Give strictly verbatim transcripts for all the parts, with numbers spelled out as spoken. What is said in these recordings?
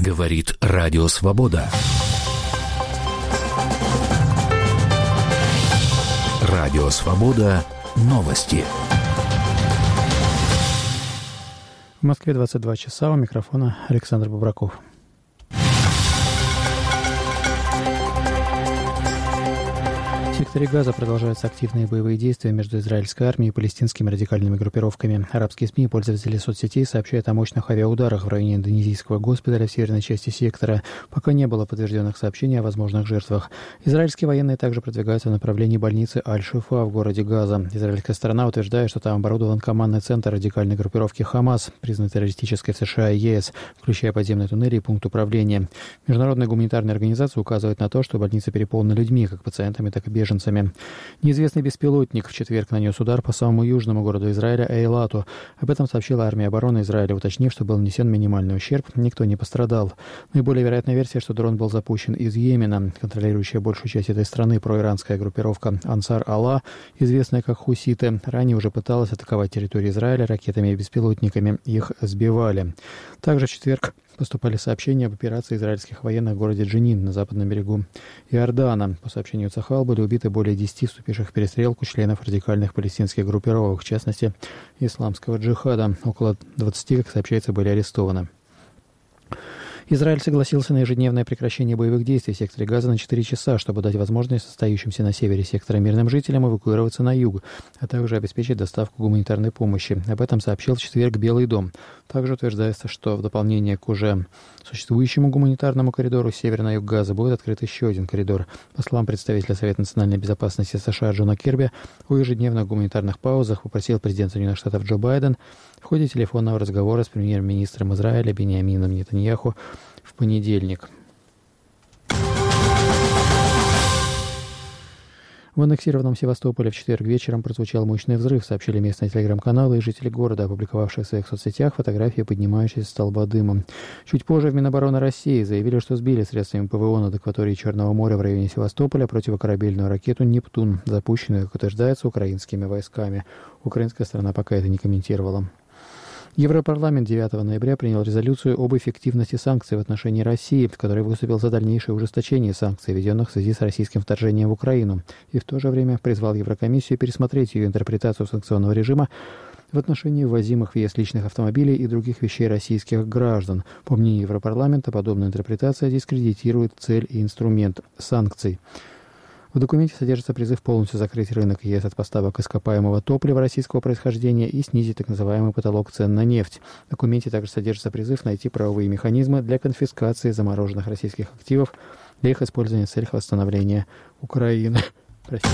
Говорит Радио Свобода. Радио Свобода. Новости. В Москве двадцать два часа. У микрофона Александр Бобраков. В секторе Газа продолжаются активные боевые действия между израильской армией и палестинскими радикальными группировками. Арабские СМИ и пользователи соцсетей сообщают о мощных авиаударах в районе индонезийского госпиталя в северной части сектора. Пока не было подтвержденных сообщений о возможных жертвах. Израильские военные также продвигаются в направлении больницы Аль-Шифа в городе Газа. Израильская сторона утверждает, что там оборудован командный центр радикальной группировки «Хамас», признанной террористической в США и ЕС, включая подземные туннели и пункт управления. Международная гуманитарная организация указывает на то, что больница переполнена людьми, как пациентами, так и беженцами. Неизвестный беспилотник в четверг нанес удар по самому южному городу Израиля Эйлату. Об этом сообщила армия обороны Израиля, уточнив, что был нанесен минимальный ущерб, никто не пострадал. Наиболее вероятная версия, что дрон был запущен из Йемена. Контролирующая большую часть этой страны проиранская группировка Ансар Алла, известная как хуситы, ранее уже пыталась атаковать территорию Израиля ракетами и беспилотниками. Их сбивали. Также в четверг поступали сообщения об операции израильских военных в городе Дженин на западном берегу Иордана. По сообщению Цахал были убиты более десяти вступивших в перестрелку членов радикальных палестинских группировок, в частности, исламского джихада. Около двадцати, как сообщается, были арестованы. Израиль согласился на ежедневное прекращение боевых действий в секторе Газа на четыре часа, чтобы дать возможность остающимся на севере сектора мирным жителям эвакуироваться на юг, а также обеспечить доставку гуманитарной помощи. Об этом сообщил в четверг Белый дом. Также утверждается, что в дополнение к уже существующему гуманитарному коридору с севера на юг Газа будет открыт еще один коридор. По словам представителя Совета национальной безопасности США Джона Кирби, о ежедневных гуманитарных паузах попросил президент Соединенных Штатов Джо Байден в ходе телефонного разговора с премьер-министром Израиля Биньямином Нетаньяху в понедельник. В аннексированном Севастополе в четверг вечером прозвучал мощный взрыв, сообщили местные телеграм-каналы и жители города, опубликовавшие в своих соцсетях фотографии поднимающейся столба дыма. Чуть позже в Минобороны России заявили, что сбили средствами ПВО над акваторией Черного моря в районе Севастополя противокорабельную ракету «Нептун», запущенную, как утверждается, украинскими войсками. Украинская сторона пока это не комментировала. Европарламент девятого ноября принял резолюцию об эффективности санкций в отношении России, в которой выступил за дальнейшее ужесточение санкций, введенных в связи с российским вторжением в Украину, и в то же время призвал Еврокомиссию пересмотреть ее интерпретацию санкционного режима в отношении ввозимых в ЕС личных автомобилей и других вещей российских граждан. По мнению Европарламента, подобная интерпретация дискредитирует цель и инструмент санкций. В документе содержится призыв полностью закрыть рынок ЕС от поставок ископаемого топлива российского происхождения и снизить так называемый потолок цен на нефть. В документе также содержится призыв найти правовые механизмы для конфискации замороженных российских активов для их использования в целях восстановления Украины. Простите.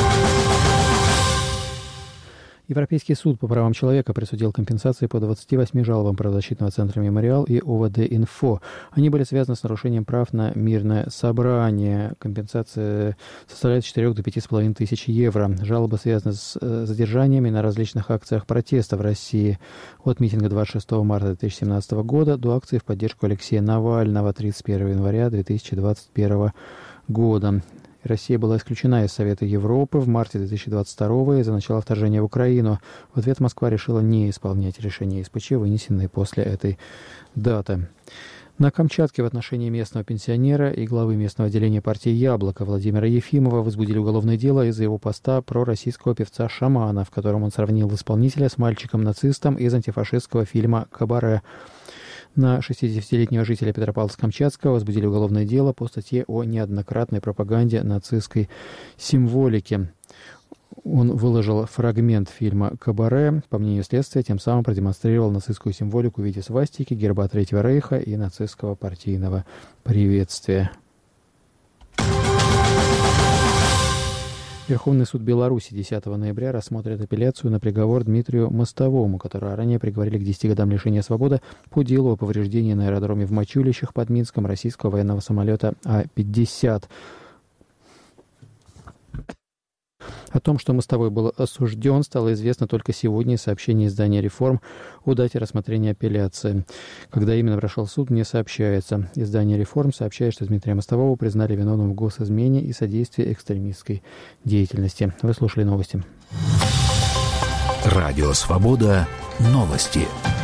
Европейский суд по правам человека присудил компенсации по двадцати восьми жалобам правозащитного центра «Мемориал» и ОВД-Инфо. Они были связаны с нарушением прав на мирное собрание. Компенсация составляет с четырёх до пяти с половиной тысяч евро. Жалобы связаны с задержаниями на различных акциях протеста в России. От митинга двадцать шестого марта две тысячи семнадцатого года до акции в поддержку Алексея Навального тридцать первого января две тысячи двадцать первого года. Россия была исключена из Совета Европы в марте две тысячи двадцать второго из-за начала вторжения в Украину. В ответ Москва решила не исполнять решения СПЧ, вынесенные после этой даты. На Камчатке в отношении местного пенсионера и главы местного отделения партии «Яблоко» Владимира Ефимова возбудили уголовное дело из-за его поста пророссийского певца Шамана, в котором он сравнил исполнителя с мальчиком-нацистом из антифашистского фильма «Кабаре». На шестидесятилетнего жителя Петропавловска-Камчатского возбудили уголовное дело по статье о неоднократной пропаганде нацистской символики. Он выложил фрагмент фильма «Кабаре». По мнению следствия, тем самым продемонстрировал нацистскую символику в виде свастики, герба Третьего Рейха и нацистского партийного приветствия. Верховный суд Беларуси десятого ноября рассмотрит апелляцию на приговор Дмитрию Мостовому, которого ранее приговорили к десяти годам лишения свободы по делу о повреждении на аэродроме в Мачулищах под Минском российского военного самолета А пятьдесят. О том, что Мостовой был осужден, стало известно только сегодня из сообщения издания «Реформ» о дате рассмотрения апелляции. Когда именно прошел суд, не сообщается. Издание «Реформ» сообщает, что Дмитрия Мостового признали виновным в госизмене и содействии экстремистской деятельности. Вы слушали новости. Радио «Свобода». Новости.